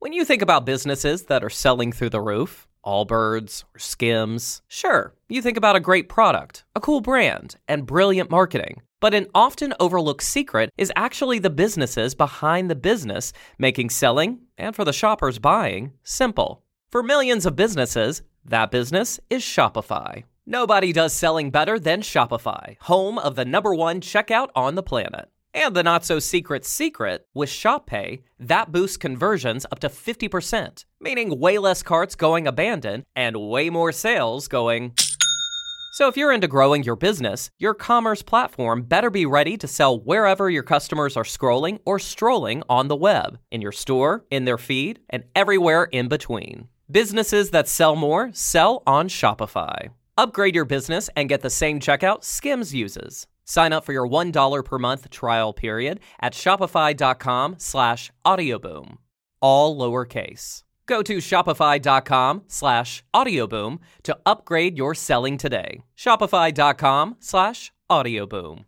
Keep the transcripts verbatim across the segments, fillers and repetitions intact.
When you think about businesses that are selling through the roof, Allbirds or Skims, sure, you think about a great product, a cool brand, and brilliant marketing. But an often overlooked secret is actually the businesses behind the business, making selling, and for the shoppers buying, simple. For millions of businesses, that business is Shopify. Nobody does selling better than Shopify, home of the number one checkout on the planet. And the not-so-secret secret, with Shop Pay, that boosts conversions up to fifty percent, meaning way less carts going abandoned and way more sales going... So if you're into growing your business, your commerce platform better be ready to sell wherever your customers are scrolling or strolling on the web, in your store, in their feed, and everywhere in between. Businesses that sell more sell on Shopify. Upgrade your business and get the same checkout Skims uses. Sign up for your one dollar per month trial period at shopify.com slash audioboom. All lowercase. Go to shopify.com slash audioboom to upgrade your selling today. Shopify.com slash audioboom.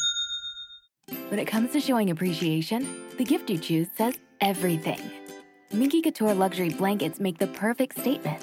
When it comes to showing appreciation, the gift you choose says everything. Minky Couture luxury blankets make the perfect statement.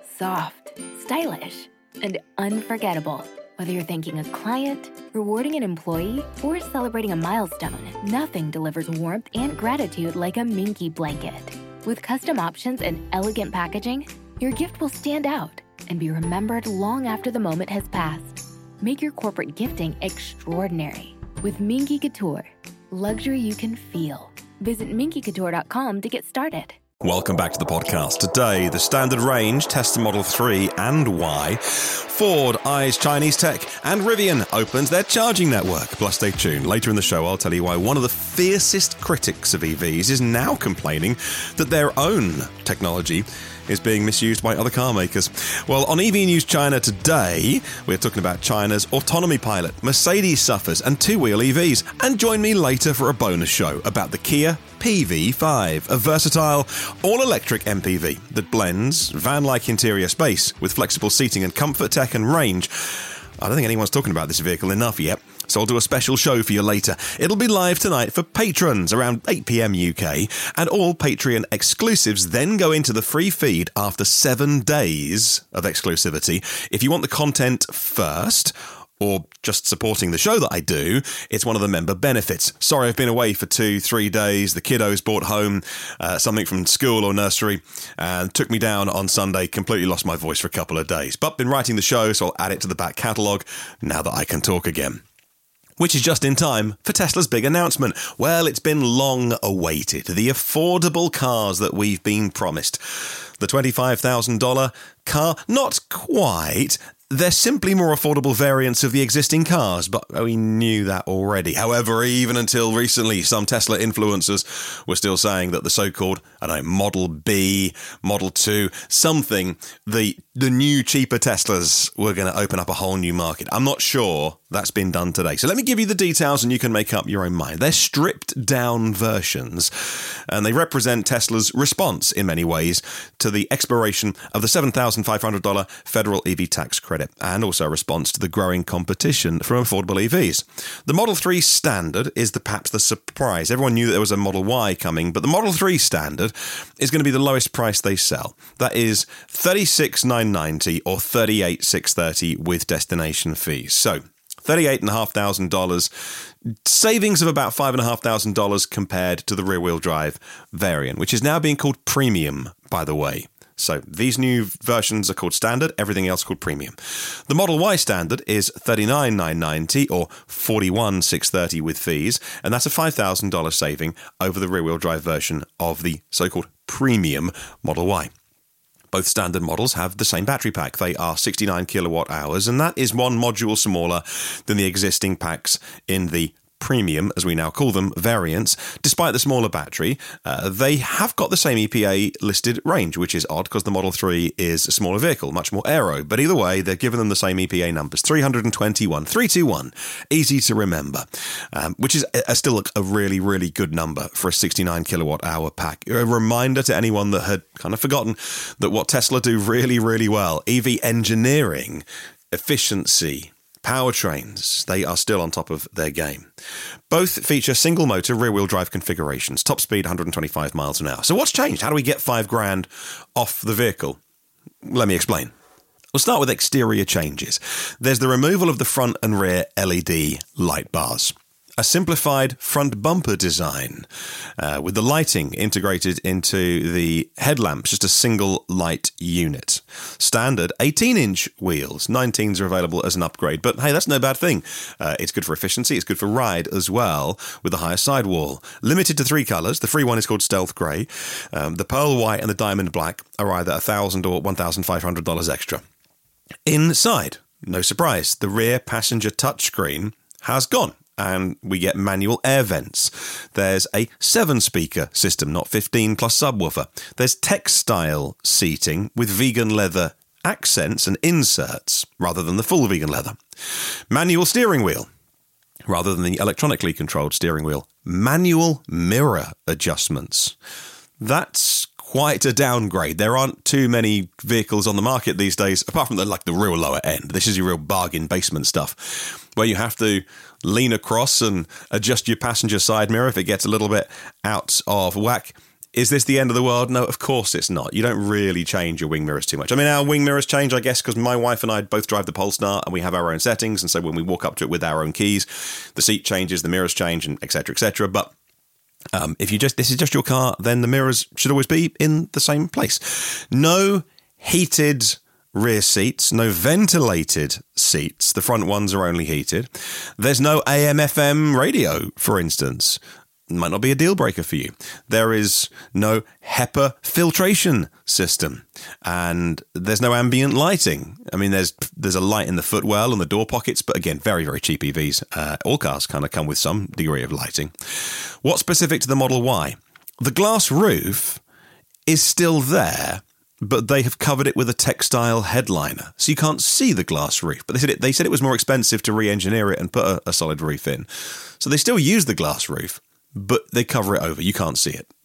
Soft, stylish, and unforgettable. Whether you're thanking a client, rewarding an employee, or celebrating a milestone, nothing delivers warmth and gratitude like a Minky blanket. With custom options and elegant packaging, your gift will stand out and be remembered long after the moment has passed. Make your corporate gifting extraordinary with Minky Couture. Luxury you can feel. Visit minky couture dot com to get started. Welcome back to the podcast. Today, the standard range, Tesla Model three and Y, Ford eyes Chinese tech, and Rivian opens their charging network. Plus, stay tuned. Later in the show, I'll tell you why one of the fiercest critics of E Vs is now complaining that their own technology is being misused by other car makers. Well, on E V News China today, we're talking about China's autonomy pilot, Mercedes suffers, and two-wheel E Vs. And join me later for a bonus show about the Kia P V five, a versatile, all-electric M P V that blends van-like interior space with flexible seating and comfort, tech and range. I don't think anyone's talking about this vehicle enough yet, so I'll do a special show for you later. It'll be live tonight for patrons around eight p.m. U K, and all Patreon exclusives then go into the free feed after seven days of exclusivity. If you want the content first, or just supporting the show that I do, it's one of the member benefits. Sorry, I've been away for two, three days. The kiddos brought home uh, something from school or nursery and took me down on Sunday, completely lost my voice for a couple of days. But been writing the show, so I'll add it to the back catalogue now that I can talk again. Which is just in time for Tesla's big announcement. Well, it's been long awaited. The affordable cars that we've been promised. The twenty-five thousand dollars car, not quite. They're simply more affordable variants of the existing cars, but we knew that already. However, even until recently, some Tesla influencers were still saying that the so-called, I don't know, Model B, Model two, something, the the new cheaper Teslas were going to open up a whole new market. I'm not sure that's been done today. So let me give you the details and you can make up your own mind. They're stripped down versions, and they represent Tesla's response in many ways to the expiration of the seven thousand five hundred dollars federal E V tax credit, and also a response to the growing competition from affordable E Vs. The Model three Standard is the perhaps the surprise. Everyone knew that there was a Model Y coming, but the Model three Standard is going to be the lowest price they sell. That is thirty-six thousand nine hundred ninety dollars or thirty-eight thousand six hundred thirty dollars with destination fees. So thirty-eight thousand five hundred dollars, savings of about five thousand five hundred dollars compared to the rear-wheel drive variant, which is now being called Premium, by the way. So these new versions are called Standard, everything else called Premium. The Model Y Standard is thirty-nine thousand nine hundred ninety dollars or forty-one thousand six hundred thirty dollars with fees, and that's a five thousand dollars saving over the rear-wheel drive version of the so-called Premium Model Y. Both standard models have the same battery pack. They are sixty-nine kilowatt hours, and that is one module smaller than the existing packs in the Premium, as we now call them, variants. Despite the smaller battery, uh, they have got the same E P A listed range, which is odd because the Model three is a smaller vehicle, much more aero. But either way, they're giving them the same E P A numbers, three hundred twenty-one, three twenty-one, easy to remember, um, which is a, a still a really, really good number for a sixty-nine kilowatt hour pack. A reminder to anyone that had kind of forgotten that what Tesla do really, really well, E V engineering, efficiency, Powertrains, they are still on top of their game. Both feature single-motor rear-wheel drive configurations, top speed one hundred twenty-five miles an hour. So what's changed? How do we get five grand off the vehicle? Let me explain. We'll start with exterior changes. There's the removal of the front and rear L E D light bars. A simplified front bumper design uh, with the lighting integrated into the headlamps, just a single light unit. Standard eighteen-inch wheels. nineteens are available as an upgrade, but hey, that's no bad thing. Uh, it's good for efficiency. It's good for ride as well with the higher sidewall. Limited to three colours. The free one is called Stealth Grey. Um, the Pearl White and the Diamond Black are either one thousand dollars or one thousand five hundred dollars extra. Inside, no surprise, the rear passenger touchscreen has gone. And we get manual air vents. There's a seven-speaker system, not fifteen, plus subwoofer. There's textile seating with vegan leather accents and inserts, rather than the full vegan leather. Manual steering wheel, rather than the electronically controlled steering wheel. Manual mirror adjustments. That's quite a downgrade. There aren't too many vehicles on the market these days, apart from the like the real lower end. This is your real bargain basement stuff, where you have to lean across and adjust your passenger side mirror if it gets a little bit out of whack. Is this the end of the world? No, of course it's not. You don't really change your wing mirrors too much. I mean, our wing mirrors change, I guess, because my wife and I both drive the Polestar and we have our own settings. And so when we walk up to it with our own keys, the seat changes, the mirrors change, and et cetera, et cetera. But um, if you just this is just your car, then the mirrors should always be in the same place. No heated rear seats, no ventilated seats. The front ones are only heated. There's no A M F M radio, for instance. Might not be a deal breaker for you. There is no HEPA filtration system, and there's no ambient lighting. I mean, there's there's a light in the footwell and the door pockets, but again, very, very cheap E Vs. Uh, all cars kind of come with some degree of lighting. What's specific to the Model Y? The glass roof is still there, but they have covered it with a textile headliner, so you can't see the glass roof. But they said it, they said it was more expensive to re-engineer it and put a, a solid roof in. So they still use the glass roof, but they cover it over. You can't see it.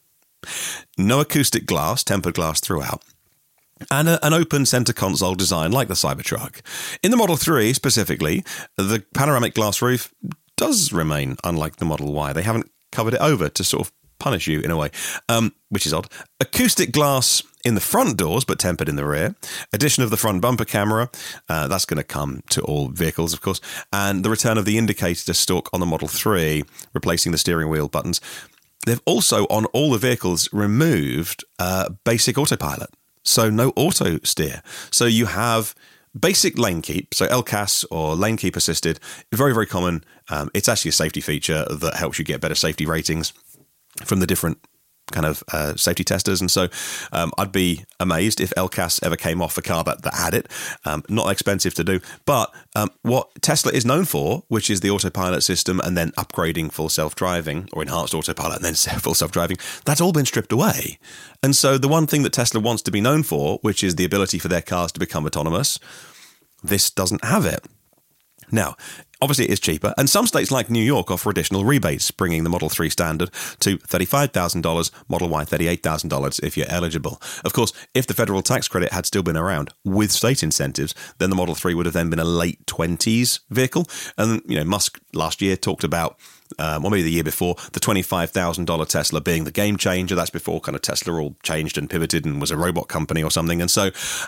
No acoustic glass, tempered glass throughout. And a, an open centre console design like the Cybertruck. In the Model three specifically, the panoramic glass roof does remain unlike the Model Y. They haven't covered it over to sort of punish you in a way, um, which is odd. Acoustic glass in the front doors, but tempered in the rear. Addition of the front bumper camera. Uh, that's going to come to all vehicles, of course. And the return of the indicator stalk on the Model three, replacing the steering wheel buttons. They've also, on all the vehicles, removed uh, basic autopilot. So no auto steer. So you have basic lane keep, so L C A S or lane keep assisted. Very, very common. Um, it's actually a safety feature that helps you get better safety ratings from the different kind of uh, safety testers. And so um, I'd be amazed if L C A S ever came off a car that, that had it. Um, not expensive to do. But um, what Tesla is known for, which is the autopilot system and then upgrading full self-driving, or enhanced autopilot and then full self-driving, that's all been stripped away. And so the one thing that Tesla wants to be known for, which is the ability for their cars to become autonomous, this doesn't have it. Now, obviously, it is cheaper, and some states like New York offer additional rebates, bringing the Model three standard to thirty-five thousand dollars, Model Y thirty-eight thousand dollars if you're eligible. Of course, if the federal tax credit had still been around with state incentives, then the Model three would have then been a late twenties vehicle. And, you know, Musk last year talked about, um, or maybe the year before, the twenty-five thousand dollars Tesla being the game changer. That's before kind of Tesla all changed and pivoted and was a robot company or something. And so,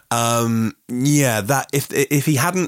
um, yeah, that if if he hadn't,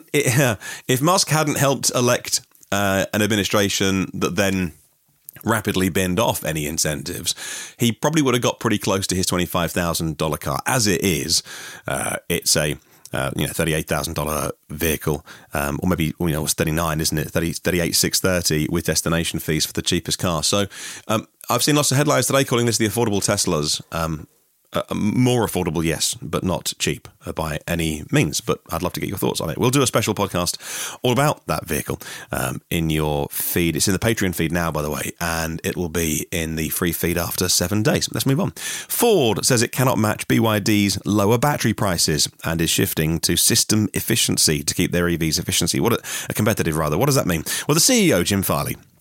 if Musk hadn't helped elect uh, an administration that then rapidly binned off any incentives, he probably would have got pretty close to his twenty-five thousand dollars car. As it is, uh, it's a Uh, you know, thirty-eight thousand dollars vehicle, um, or maybe, you know, it's thirty-nine, isn't it? thirty, thirty-eight thousand six hundred thirty with destination fees for the cheapest car. So um, I've seen lots of headlines today calling this the affordable Teslas. Um, uh, more affordable, yes, but not cheap uh, by any means. But I'd love to get your thoughts on it. We'll do a special podcast all about that vehicle um, in your feed. It's in the Patreon feed now, by the way, and it will be in the free feed after seven days. Let's move on. Ford says it cannot match B Y D's lower battery prices and is shifting to system efficiency to keep their E Vs efficiency. What a, a competitive, rather. What does that mean? Well, the C E O, Jim Farley,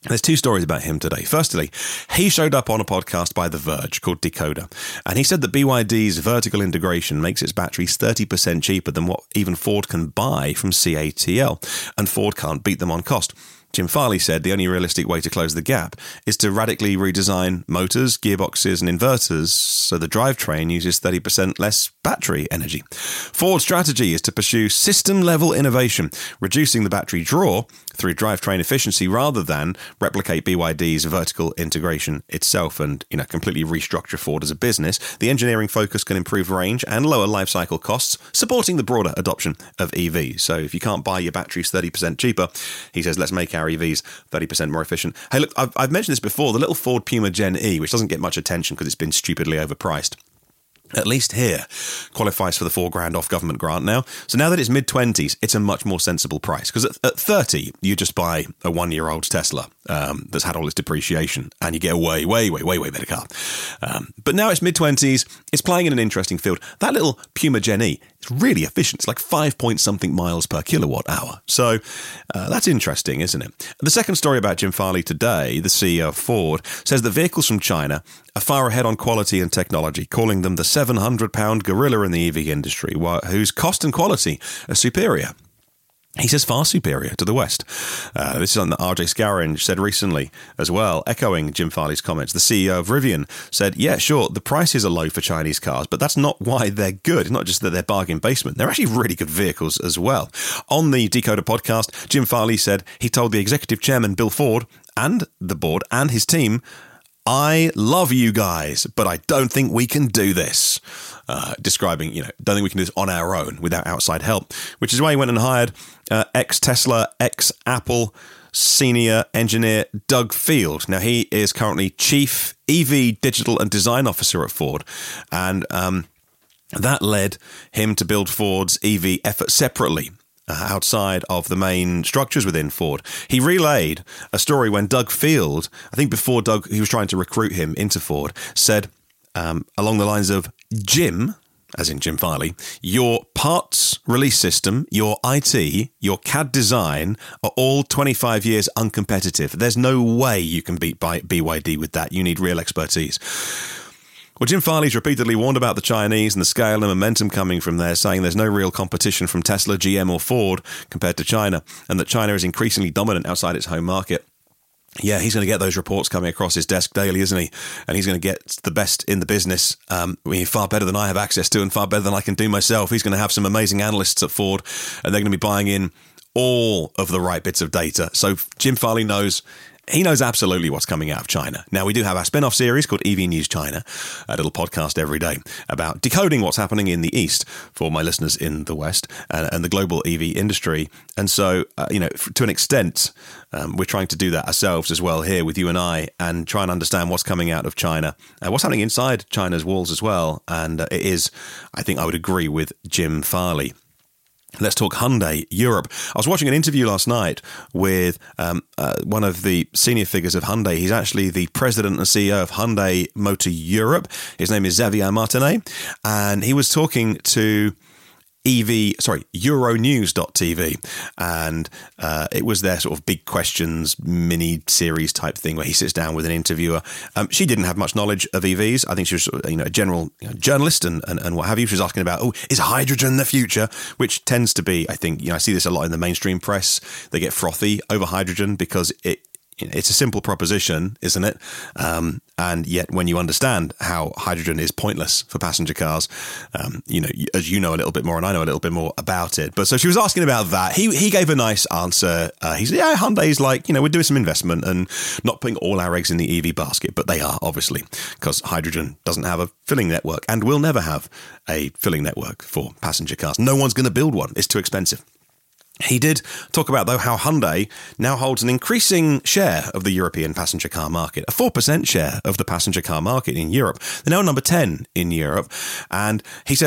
There's two stories about him today. Firstly, he showed up on a podcast by The Verge called Decoder, and he said that B Y D's vertical integration makes its batteries thirty percent cheaper than what even Ford can buy from C A T L, and Ford can't beat them on cost. Jim Farley said the only realistic way to close the gap is to radically redesign motors, gearboxes and inverters so the drivetrain uses thirty percent less battery energy. Ford's strategy is to pursue system-level innovation, reducing the battery draw through drivetrain efficiency rather than replicate B Y D's vertical integration itself and, you know, completely restructure Ford as a business. The engineering focus can improve range and lower life cycle costs, supporting the broader adoption of E Vs. So if you can't buy your batteries thirty percent cheaper, he says, let's make our E Vs thirty percent more efficient. Hey, look, I've, I've mentioned this before, the little Ford Puma Gen E, which doesn't get much attention because it's been stupidly overpriced, at least here, qualifies for the four grand off government grant now. So now that it's mid-twenties, it's a much more sensible price. Because at, at thirty, you just buy a one-year-old Tesla um, that's had all its depreciation, and you get a way, way, way, way, way better car. Um, but now it's mid-twenties, it's playing in an interesting field. That little Puma Gen E is really efficient. It's like five point something miles per kilowatt hour. So uh, that's interesting, isn't it? The second story about Jim Farley today, the C E O of Ford, says that vehicles from China are far ahead on quality and technology, calling them the seven hundred pound gorilla in the E V industry, whose cost and quality are superior. He says far superior to the West. Uh, this is something that R J Scaringe said recently as well, echoing Jim Farley's comments. The C E O of Rivian said, yeah, sure, the prices are low for Chinese cars, but that's not why they're good. It's not just that they're bargain basement. They're actually really good vehicles as well. On the Decoder podcast, Jim Farley said he told the executive chairman, Bill Ford, and the board and his team, I love you guys, but I don't think we can do this. Uh, describing, you know, don't think we can do this on our own without outside help, which is why he went and hired uh, ex-Tesla, ex-Apple senior engineer Doug Field. Now, he is currently Chief E V Digital and Design Officer at Ford, and um, that led him to build Ford's E V effort separately, Uh, outside of the main structures within Ford. He relayed a story when Doug Field, I think before Doug, he was trying to recruit him into Ford, said um, along the lines of, Jim, as in Jim Farley, your parts release system, your I T, your C A D design are all twenty-five years uncompetitive. There's no way you can beat B Y D with that. You need real expertise. Well, Jim Farley's repeatedly warned about the Chinese and the scale and momentum coming from there, saying there's no real competition from Tesla, G M or Ford compared to China, and that China is increasingly dominant outside its home market. Yeah, he's going to get those reports coming across his desk daily, isn't he? And he's going to get the best in the business, um, I mean, far better than I have access to and far better than I can do myself. He's going to have some amazing analysts at Ford, and they're going to be buying in all of the right bits of data. So Jim Farley knows... He knows absolutely what's coming out of China. Now, we do have our spin-off series called E V News China, a little podcast every day about decoding what's happening in the East for my listeners in the West and, and the global E V industry. And so, uh, you know, to an extent, um, we're trying to do that ourselves as well here with you and I and try and understand what's coming out of China and what's happening inside China's walls as well. And uh, it is, I think I would agree with Jim Farley. Let's talk Hyundai Europe. I was watching an interview last night with um, uh, one of the senior figures of Hyundai. He's actually the president and C E O of Hyundai Motor Europe. His name is Xavier Martinet, and he was talking to E V, sorry, Euronews dot T V, and uh, it was their sort of big questions mini series type thing where he sits down with an interviewer. Um, she didn't have much knowledge of E Vs. I think she was, you know, a general you know, journalist and, and, and what have you. She was asking about, oh, is hydrogen the future? Which tends to be, I think, you know, I see this a lot in the mainstream press. They get frothy over hydrogen because it. It's a simple proposition, isn't it? Um, and yet when you understand how hydrogen is pointless for passenger cars, um, you know, as you know a little bit more and I know a little bit more about it. But so she was asking about that. He he gave a nice answer. Uh, he said, yeah, Hyundai's like, you know, we're doing some investment and not putting all our eggs in the E V basket, but they are, obviously, because hydrogen doesn't have a filling network and will never have a filling network for passenger cars. No one's going to build one. It's too expensive. He did talk about, though, how Hyundai now holds an increasing share of the European passenger car market, a four percent share of the passenger car market in Europe. They're now number ten in Europe. And he says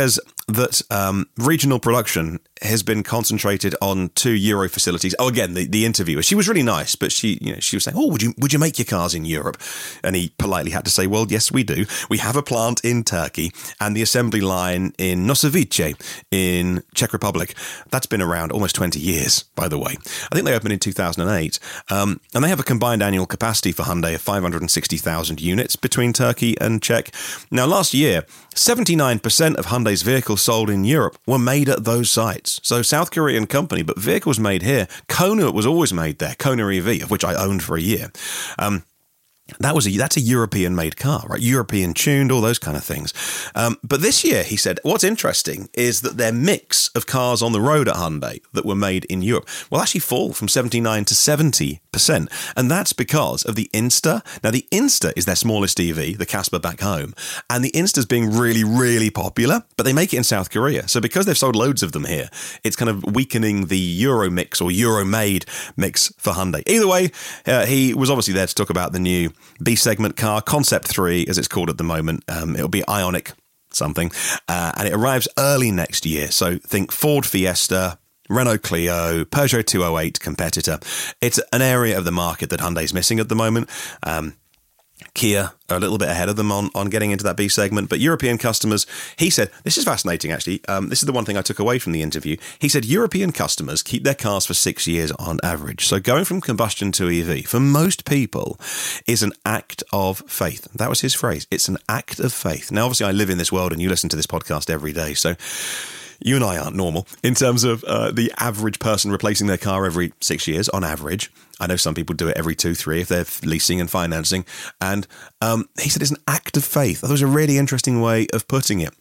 that um, regional production has been concentrated on two Euro facilities. Oh, again, the, the interviewer, she was really nice, but she, you know, she was saying, "Oh, would you would you make your cars in Europe?" And he politely had to say, "Well, yes, we do. We have a plant in Turkey and the assembly line in Nosovice in Czech Republic. That's been around almost twenty years, by the way. I think they opened in two thousand eight, um, and they have a combined annual capacity for Hyundai of five hundred sixty thousand units between Turkey and Czech. Now, last year, seventy-nine percent of Hyundai's vehicles sold in Europe were made at those sites. So South Korean company, but vehicles made here. Kona was always made there, Kona E V, of which I owned for a year. Um, That was a that's a European-made car, right? European tuned, all those kind of things. Um, but this year, he said, what's interesting is that their mix of cars on the road at Hyundai that were made in Europe will actually fall from seventy-nine to seventy percent. And that's because of the Insta. Now, the Insta is their smallest E V, the Casper back home. And the Insta's being really, really popular, but they make it in South Korea. So because they've sold loads of them here, it's kind of weakening the Euro mix or Euro-made mix for Hyundai. Either way, uh, he was obviously there to talk about the new B-segment car, Concept three, as it's called at the moment. Um, it'll be Ioniq something, uh, and it arrives early next year. So think Ford Fiesta, Renault Clio, Peugeot two oh eight competitor. It's an area of the market that Hyundai's missing at the moment. Um, Kia are a little bit ahead of them on, on getting into that B segment, but European customers, he said, this is fascinating actually, um, this is the one thing I took away from the interview. He said European customers keep their cars for six years on average. So going from combustion to E V, for most people, is an act of faith. That was his phrase. It's an act of faith. Now, obviously, I live in this world and you listen to this podcast every day, so you and I aren't normal in terms of uh, the average person replacing their car every six years on average. I know some people do it every two, three if they're leasing and financing. And um, he said it's an act of faith. That was a really interesting way of putting it.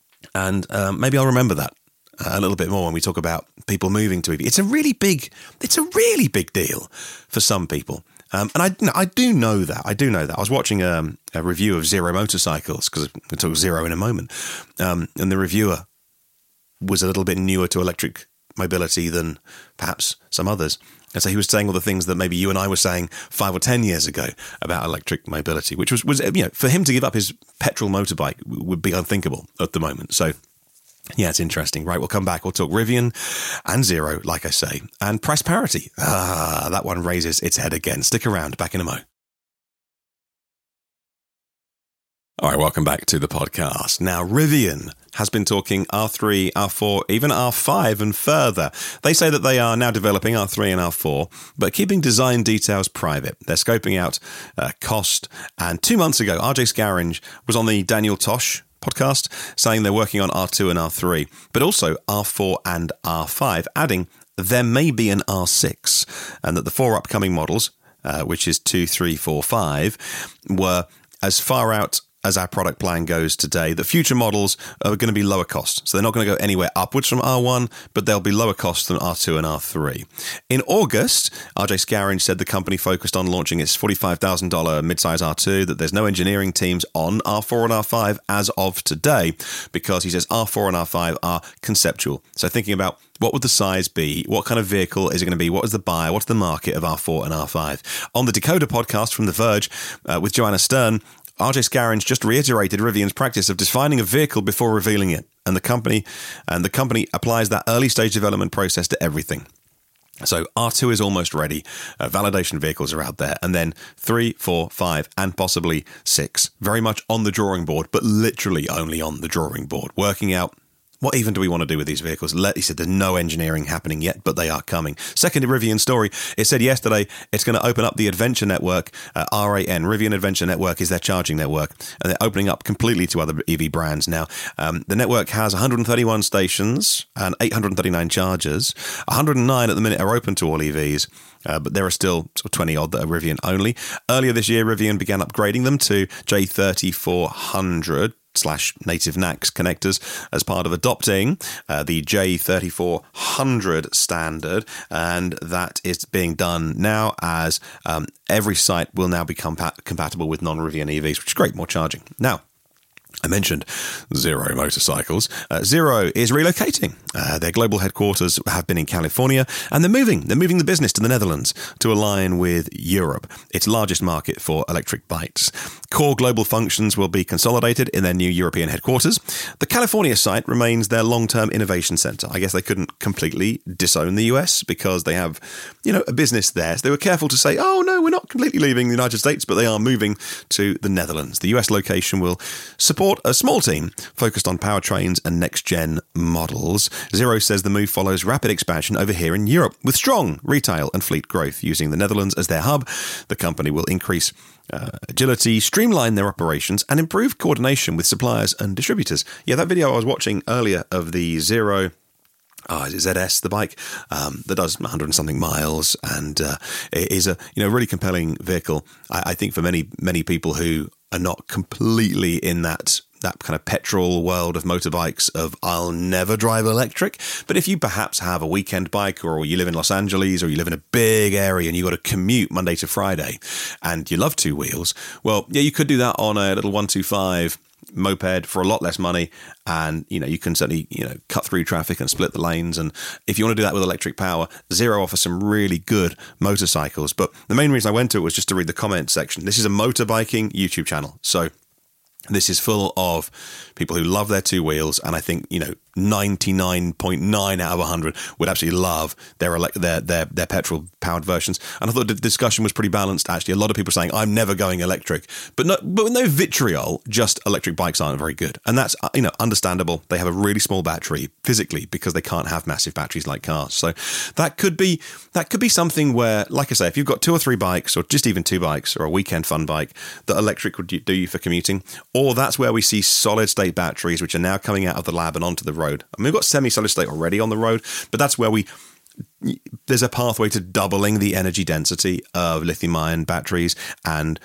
And um, maybe I'll remember that a little bit more when we talk about people moving to E V. It's a really big, it's a really big deal for some people. Um, and I, I do know that. I do know that. I was watching um, a review of Zero Motorcycles, because we'll talk Zero in a moment. Um, and the reviewer was a little bit newer to electric mobility than perhaps some others. And so he was saying all the things that maybe you and I were saying five or ten years ago about electric mobility, which was, was you know, for him to give up his petrol motorbike would be unthinkable at the moment. So, yeah, it's interesting. Right, we'll come back. We'll talk Rivian and Zero, like I say, and price parity. Ah, that one raises its head again. Stick around. Back in a mo. All right, welcome back to the podcast. Now, Rivian has been talking R three, R four, even R five and further. They say that they are now developing R three and R four, but keeping design details private. They're scoping out uh, cost. And two months ago, R J Scaringe was on the Daniel Tosh podcast saying they're working on R two and R three, but also R four and R five, adding there may be an R six, and that the four upcoming models, uh, which is two, three, four, five, were as far out as our product plan goes today, the future models are going to be lower cost. So they're not going to go anywhere upwards from R one, but they'll be lower cost than R two and R three. In August, R J Scaringe said the company focused on launching its forty-five thousand dollars midsize R two, that there's no engineering teams on R four and R five as of today, because he says R four and R five are conceptual. So thinking about what would the size be? What kind of vehicle is it going to be? What is the buyer? What's the market of R four and R five? On the Decoder podcast from The Verge uh, with Joanna Stern, R J Scaringe just reiterated Rivian's practice of defining a vehicle before revealing it, and the company and the company applies that early stage development process to everything. So R two is almost ready. Uh, validation vehicles are out there, and then three, four, five, and possibly six, very much on the drawing board, but literally only on the drawing board, working out what even do we want to do with these vehicles? Let, he said there's no engineering happening yet, but they are coming. Second Rivian story, it said yesterday it's going to open up the Adventure Network, uh, R A N, Rivian Adventure Network is their charging network, and they're opening up completely to other E V brands now. Um, the network has one hundred thirty-one stations and eight hundred thirty-nine chargers. one hundred nine at the minute are open to all E Vs. Uh, but there are still sort of twenty odd that are Rivian only. Earlier this year, Rivian began upgrading them to J thirty-four hundred slash native N A C S connectors as part of adopting uh, the J thirty-four hundred standard, and that is being done now as um, every site will now become pa- compatible with non-Rivian E Vs, which is great, more charging. Now, I mentioned Zero Motorcycles. Uh, Zero is relocating. Uh, their global headquarters have been in California, and they're moving. They're moving the business to the Netherlands to align with Europe, its largest market for electric bikes. Core global functions will be consolidated in their new European headquarters. The California site remains their long-term innovation center. I guess they couldn't completely disown the U S because they have, you know, a business there. So they were careful to say, oh, no, we're not completely leaving the United States, but they are moving to the Netherlands. The U S location will support a small team focused on powertrains and next-gen models. Zero says the move follows rapid expansion over here in Europe, with strong retail and fleet growth. Using the Netherlands as their hub, the company will increase uh, agility, streamline their operations, and improve coordination with suppliers and distributors. Yeah, that video I was watching earlier of the Zero... Oh, is it Z S, the bike, um, that does one hundred and something miles, and uh, is a you know really compelling vehicle. I, I think for many many people who are not completely in that that kind of petrol world of motorbikes of I'll never drive electric. But if you perhaps have a weekend bike, or you live in Los Angeles, or you live in a big area and you've got to commute Monday to Friday, and you love two wheels, well, yeah, you could do that on a little one twenty-five moped for a lot less money, and you know you can certainly you know cut through traffic and split the lanes. And if you want to do that with electric power, Zero offers some really good motorcycles. But the main reason I went to it was just to read the comment section. This is a motorbiking YouTube channel, so this is full of people who love their two wheels, and I think you know ninety-nine point nine out of one hundred would absolutely love their ele- their their their petrol powered versions. And I thought the discussion was pretty balanced. Actually, a lot of people saying I'm never going electric, but no, but with no vitriol. Just electric bikes aren't very good, and that's you know understandable. They have a really small battery physically because they can't have massive batteries like cars. So that could be that could be something where, like I say, if you've got two or three bikes, or just even two bikes, or a weekend fun bike, that electric would do you for commuting. Or that's where we see solid state batteries, which are now coming out of the lab and onto the road. I mean, we've got semi-solid state already on the road, but that's where we there's a pathway to doubling the energy density of lithium-ion batteries. And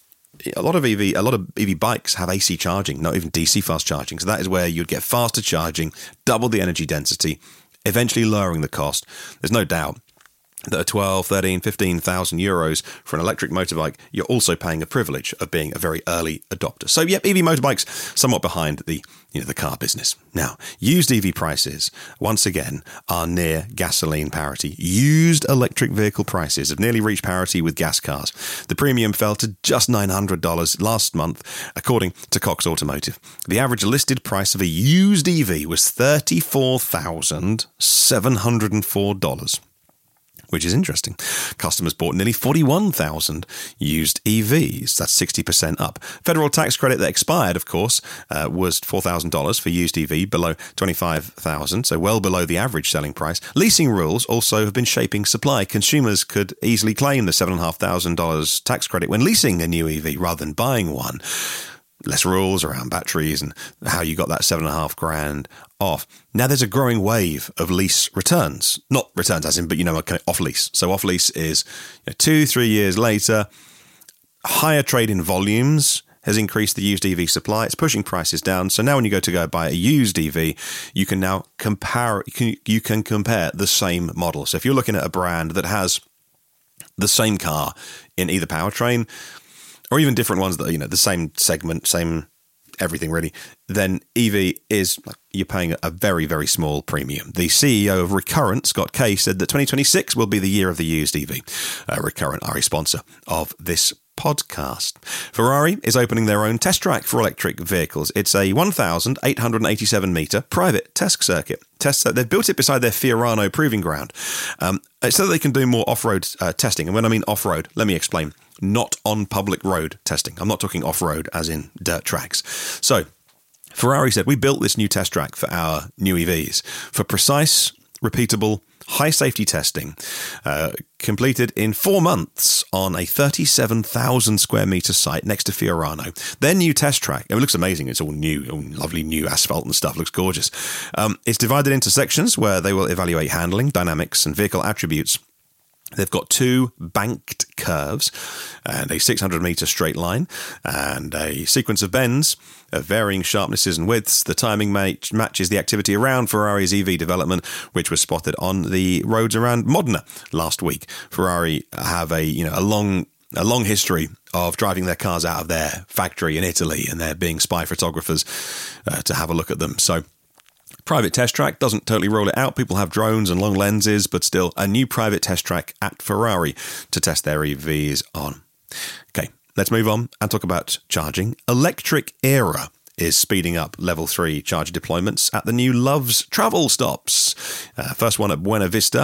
a lot of E V, a lot of E V bikes have A C charging, not even D C fast charging. So that is where you'd get faster charging, double the energy density, eventually lowering the cost. There's no doubt that are twelve, thirteen, fifteen thousand euros for an electric motorbike, you're also paying a privilege of being a very early adopter. So, yep, E V motorbikes somewhat behind the you know the car business. Now, used E V prices, once again, are near gasoline parity. Used electric vehicle prices have nearly reached parity with gas cars. The premium fell to just nine hundred dollars last month, according to Cox Automotive. The average listed price of a used E V was thirty-four thousand seven hundred four dollars. Which is interesting. Customers bought nearly forty-one thousand used E Vs. That's sixty percent up. Federal tax credit that expired, of course, uh, was four thousand dollars for used E V, below twenty-five thousand dollars, so well below the average selling price. Leasing rules also have been shaping supply. Consumers could easily claim the seven thousand five hundred dollars tax credit when leasing a new E V rather than buying one. Less rules around batteries and how you got that seven and a half grand off. Now there's a growing wave of lease returns, not returns as in, but you know, kind of off lease. So off lease is you know, two, three years later, higher trade in volumes has increased the used E V supply. It's pushing prices down. So now when you go to go buy a used E V, you can now compare, you can, you can compare the same model. So if you're looking at a brand that has the same car in either powertrain, or even different ones that are, you know, the same segment, same everything really, then E V is, you're paying a very, very small premium. The C E O of Recurrent, Scott Kay, said that twenty twenty-six will be the year of the used E V. Uh, Recurrent are a sponsor of this podcast. Ferrari is opening their own test track for electric vehicles. It's a one thousand eight hundred eighty-seven metre private test circuit. Test, they've built it beside their Fiorano proving ground um, so that they can do more off-road uh, testing. And when I mean off-road, let me explain. Not on public road testing. I'm not talking off-road as in dirt tracks. So Ferrari said, we built this new test track for our new E Vs for precise, repeatable, high safety testing, uh, completed in four months on a thirty-seven thousand square metre site next to Fiorano. Their new test track, it looks amazing. It's all new, all lovely new asphalt and stuff. Looks gorgeous. Um, it's divided into sections where they will evaluate handling, dynamics and vehicle attributes. They've got two banked curves and a six hundred metre straight line and a sequence of bends of varying sharpnesses and widths. The timing match matches the activity around Ferrari's E V development, which was spotted on the roads around Modena last week. Ferrari have a you know a long a long history of driving their cars out of their factory in Italy, and they're being spy photographers uh, to have a look at them. So private test track doesn't totally rule it out. People have drones and long lenses, but still a new private test track at Ferrari to test their E Vs on. Okay, let's move on and talk about charging. Electric Era is speeding up level three charger deployments at the new Love's travel stops. Uh, first one at Buena Vista,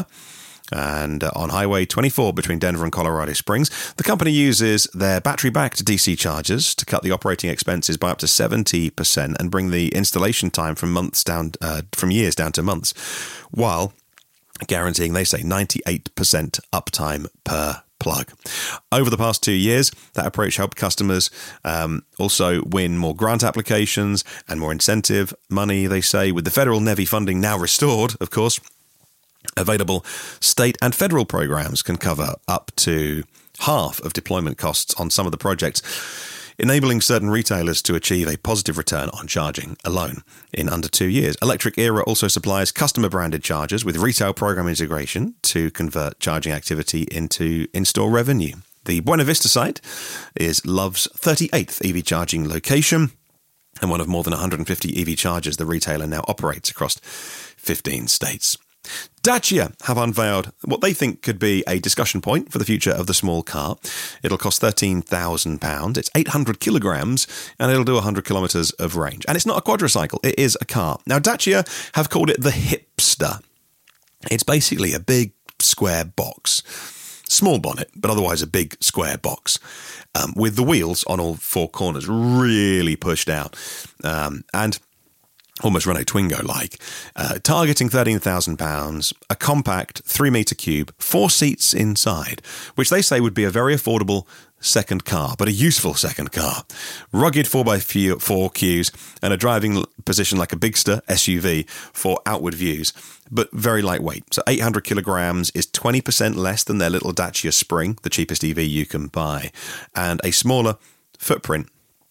and uh, on Highway twenty-four between Denver and Colorado Springs. The company uses their battery-backed D C chargers to cut the operating expenses by up to seventy percent and bring the installation time from months down uh, from years down to months, while guaranteeing, they say, ninety-eight percent uptime per plug. Over the past two years, that approach helped customers um, also win more grant applications and more incentive money, they say, with the federal NEVI funding now restored, of course. Available state and federal programs can cover up to half of deployment costs on some of the projects, enabling certain retailers to achieve a positive return on charging alone in under two years. Electric Era also supplies customer-branded chargers with retail program integration to convert charging activity into in-store revenue. The Buena Vista site is Love's thirty-eighth E V charging location and one of more than one hundred fifty E V chargers the retailer now operates across fifteen states. Dacia have unveiled what they think could be a discussion point for the future of the small car. It'll cost thirteen thousand pounds. It's eight hundred kilograms, and it'll do one hundred kilometres of range. And it's not a quadricycle, it is a car. Now, Dacia have called it the Hipster. It's basically a big square box. Small bonnet, but otherwise a big square box, um, with the wheels on all four corners really pushed out. Um, and almost Renault Twingo-like, uh, targeting thirteen thousand pounds, a compact three metre cube, four seats inside, which they say would be a very affordable second car, but a useful second car. Rugged four by four queues and a driving position like a Bigster S U V for outward views, but very lightweight. So eight hundred kilograms is twenty percent less than their little Dacia Spring, the cheapest E V you can buy, and a smaller footprint.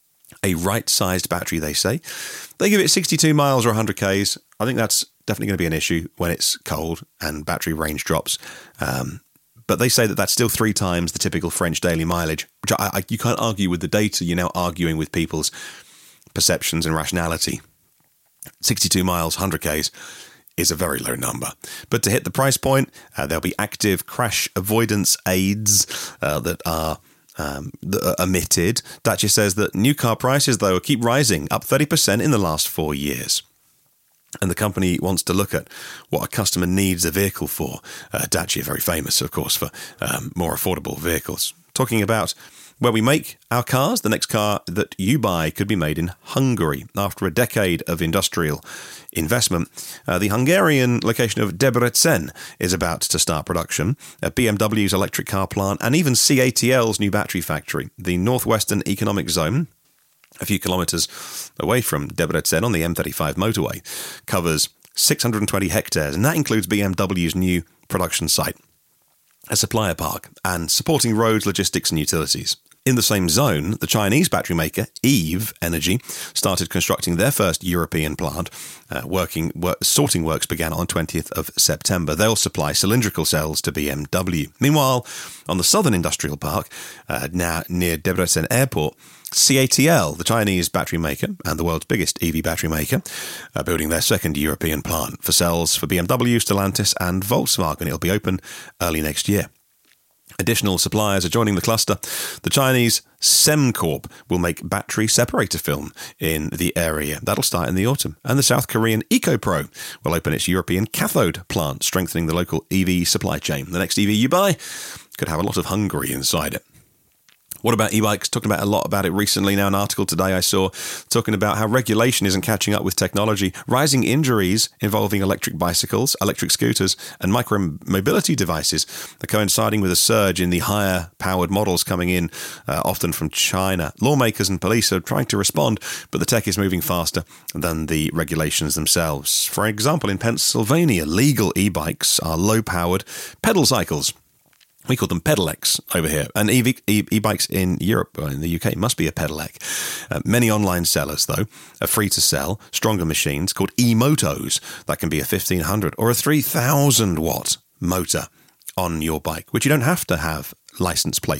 A right-sized battery, they say. They give it sixty-two miles or one hundred kays. I think that's definitely going to be an issue when it's cold and battery range drops. Um, but they say that that's still three times the typical French daily mileage, which I, I, you can't argue with the data. You're now arguing with people's perceptions and rationality. sixty-two miles, one hundred kays is a very low number. But to hit the price point, uh, there'll be active crash avoidance aids uh, that are Um, omitted. Dacia says that new car prices, though, keep rising, up thirty percent in the last four years. And the company wants to look at what a customer needs a vehicle for. Uh, Dacia, very famous, of course, for um, more affordable vehicles. Talking about where we make our cars, the next car that you buy could be made in Hungary. After a decade of industrial investment, uh, the Hungarian location of Debrecen is about to start production at B M W's electric car plant and even C A T L's new battery factory. The Northwestern Economic Zone, a few kilometres away from Debrecen on the M thirty-five motorway, covers six hundred twenty hectares, and that includes B M W's new production site, a supplier park, and supporting roads, logistics and utilities. In the same zone, the Chinese battery maker Eve Energy started constructing their first European plant. Uh, working work, sorting works began on twentieth of September. They'll supply cylindrical cells to B M W. Meanwhile, on the southern industrial park, uh, now near Debrecen Airport, C A T L, the Chinese battery maker and the world's biggest E V battery maker, are building their second European plant for cells for B M W, Stellantis and Volkswagen. It'll be open early next year. Additional suppliers are joining the cluster. The Chinese Semcorp will make battery separator film in the area. That'll start in the autumn. And the South Korean EcoPro will open its European cathode plant, strengthening the local E V supply chain. The next E V you buy could have a lot of Hungary inside it. What about e-bikes? Talking about a lot about it recently. Now, an article today I saw talking about how regulation isn't catching up with technology. Rising injuries involving electric bicycles, electric scooters, and micro-mobility devices are coinciding with a surge in the higher-powered models coming in, uh, often from China. Lawmakers and police are trying to respond, but the tech is moving faster than the regulations themselves. For example, in Pennsylvania, legal e-bikes are low-powered pedal cycles. We call them pedelecs over here. And E V, e- e-bikes in Europe, or in the U K, must be a pedelec. Uh, many online sellers, though, are free to sell stronger machines called e-motos. That can be a fifteen hundred or a three thousand watt motor on your bike, which you don't have to have license plates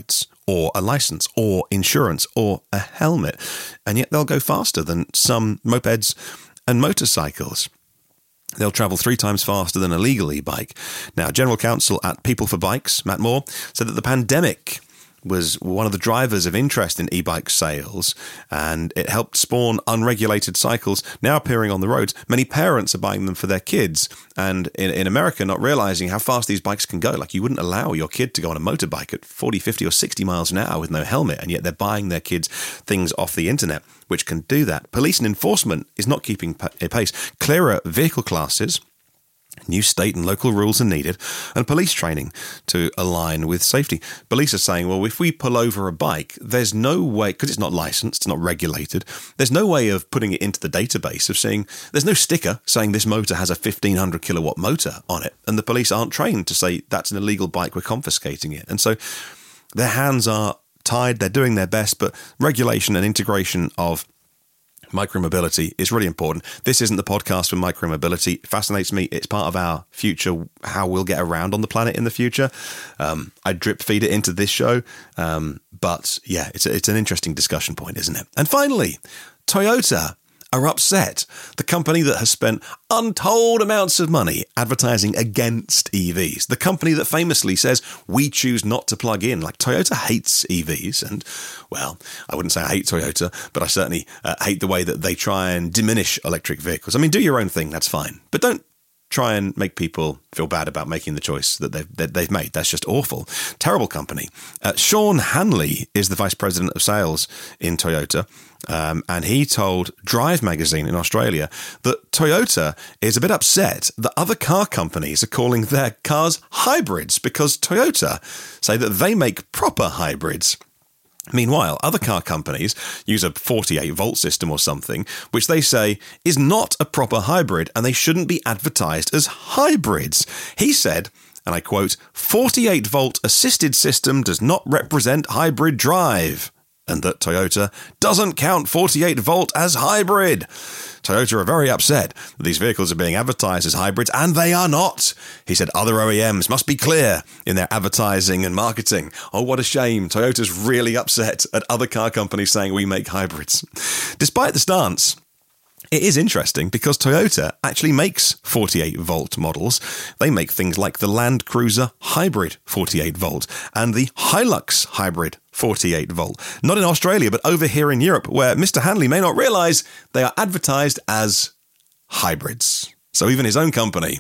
or a license or insurance or a helmet. And yet they'll go faster than some mopeds and motorcycles. They'll travel three times faster than a legal e-bike. Now, General Counsel at People for Bikes, Matt Moore, said that the pandemic was one of the drivers of interest in e-bike sales, and it helped spawn unregulated cycles now appearing on the roads. Many parents are buying them for their kids, and in, in America not realizing how fast these bikes can go. Like, you wouldn't allow your kid to go on a motorbike at forty, fifty or sixty miles an hour with no helmet, and yet they're buying their kids things off the internet which can do that. Police and enforcement is not keeping pace. Clearer vehicle classes, new state and local rules are needed, and police training to align with safety. Police are saying, well, if we pull over a bike, there's no way, because it's not licensed, it's not regulated, there's no way of putting it into the database of saying, there's no sticker saying this motor has a fifteen hundred kilowatt motor on it. And the police aren't trained to say that's an illegal bike, we're confiscating it. And so their hands are tied, they're doing their best, but regulation and integration of micromobility is really important. This isn't the podcast for micromobility. It fascinates me. It's part of our future, how we'll get around on the planet in the future. Um, I drip feed it into this show. Um, but yeah, it's, a, it's an interesting discussion point, isn't it? And finally, Toyota are upset. The company that has spent untold amounts of money advertising against E Vs. The company that famously says, we choose not to plug in. Like, Toyota hates E Vs. And, well, I wouldn't say I hate Toyota, but I certainly uh, hate the way that they try and diminish electric vehicles. I mean, do your own thing, that's fine. But don't try and make people feel bad about making the choice that they've, that they've made. That's just awful. Terrible company. Uh, Sean Hanley is the vice president of sales in Toyota. Um, and he told Drive magazine in Australia that Toyota is a bit upset that other car companies are calling their cars hybrids because Toyota say that they make proper hybrids. Meanwhile, other car companies use a forty-eight volt system or something, which they say is not a proper hybrid and they shouldn't be advertised as hybrids. He said, and I quote, forty-eight volt assisted system does not represent hybrid drive, and that Toyota doesn't count forty-eight volt as hybrid. Toyota are very upset that these vehicles are being advertised as hybrids, and they are not. He said other O E Ms must be clear in their advertising and marketing. Oh, what a shame. Toyota's really upset at other car companies saying we make hybrids. Despite the stance, it is interesting because Toyota actually makes forty-eight volt models. They make things like the Land Cruiser Hybrid forty-eight volt and the Hilux Hybrid forty-eight volt. Not in Australia, but over here in Europe, where Mister Hanley may not realise they are advertised as hybrids. So even his own company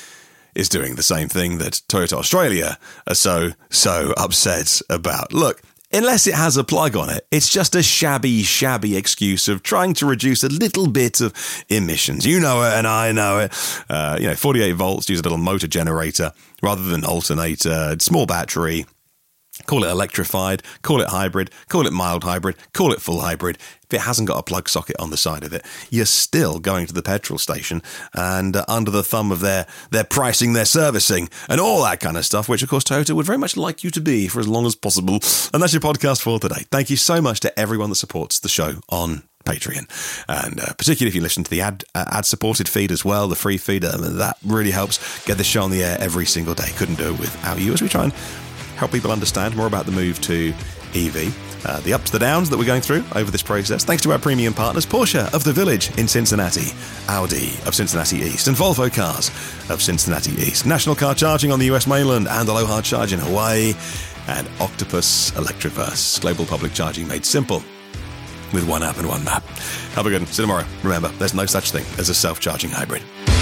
is doing the same thing that Toyota Australia are so, so upset about. Look, unless it has a plug on it, it's just a shabby, shabby excuse of trying to reduce a little bit of emissions. You know it and I know it. Uh, you know, forty-eight volts, use a little motor generator rather than alternator, small battery. Call it electrified, call it hybrid, call it mild hybrid, call it full hybrid. If it hasn't got a plug socket on the side of it, you're still going to the petrol station and uh, under the thumb of their, their pricing, their servicing, and all that kind of stuff, which, of course, Toyota would very much like you to be for as long as possible. And that's your podcast for today. Thank you so much to everyone that supports the show on Patreon, and uh, particularly if you listen to the ad uh, ad supported feed as well, the free feed, uh, that really helps get the show on the air every single day. Couldn't do it without you as we try and help people understand more about the move to E V, uh, the ups, the downs that we're going through over this process. Thanks to our premium partners, Porsche of the Village in Cincinnati, Audi of Cincinnati East, and Volvo Cars of Cincinnati East, National Car Charging on the U S mainland, and Aloha Charge in Hawaii, and Octopus Electroverse, global public charging made simple with one app and one map. Have a good one. See you tomorrow. Remember, there's no such thing as a self-charging hybrid.